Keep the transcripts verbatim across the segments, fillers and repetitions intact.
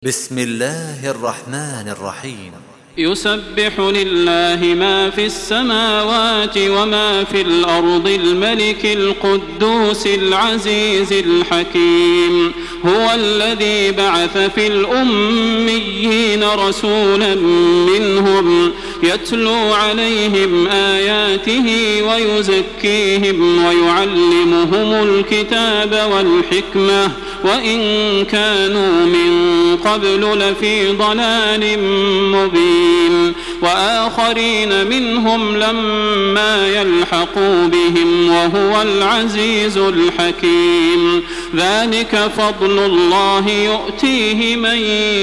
بسم الله الرحمن الرحيم. يسبح لله ما في السماوات وما في الأرض الملك القدوس العزيز الحكيم. هو الذي بعث في الأميين رسولا منهم يتلو عليهم آياته ويزكيهم ويعلمهم الكتاب والحكمة وإن كانوا من قبل لفي ضلال مبين، وآخرين منهم لما يلحقوا بهم وهو العزيز الحكيم. ذلك فضل الله يؤتيه من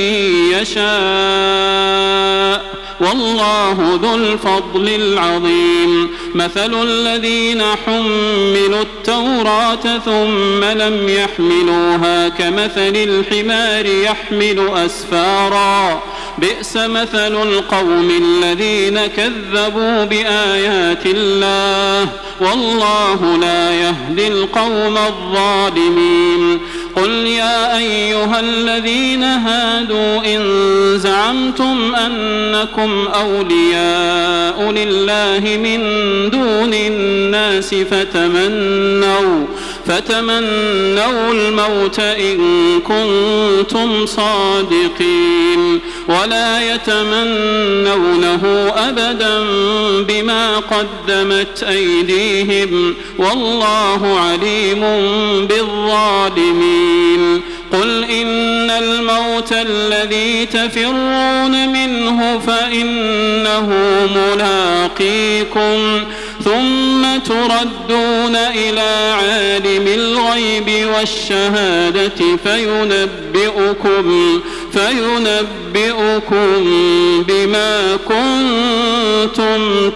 يشاء والله ذو الفضل العظيم. مثل الذين حملوا التوراة ثم لم يحملوها كمثل الحمار يحمل أسفارا بئس مثل القوم الذين كذبوا بآيات الله والله لا يهدي القوم الظالمين. قل يا أيها الذين هادوا إن زعمتم أنكم أولياء لله من دون الناس فتمنوا فتمنوا الموت إن كنتم صادقين ولا يتمنونه أبدا بما قدمت أيديهم والله عليم بالظالمين. قل إن الموت الذي تفرون منه فإنه ملاقيكم ثم تردون إلى عالم الغيب والشهادة فينبئكم فينبئكم بما كنتم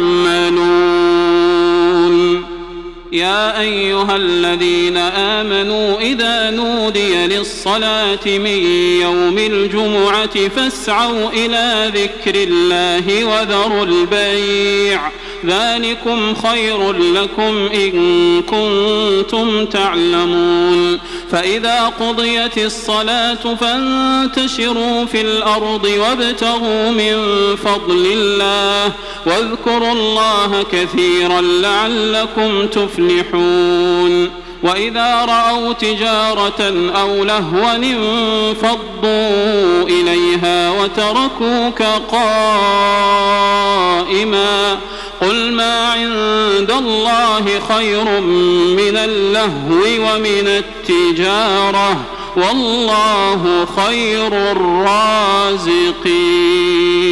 تعملون. يا أيها الذين آمنوا إذا نودي للصلاة من يوم الجمعة فاسعوا إلى ذكر الله وذروا البيع ذلكم خير لكم إن كنتم تعلمون. فإذا قضيت الصلاة فانتشروا في الأرض وابتغوا من فضل الله واذكروا الله كثيرا لعلكم تفلحون. وإذا رأوا تجارة أو لهوا انفضوا إليها وتركوك قائما قل ما عند الله خير من اللهو ومن التجارة والله خير الرازقين.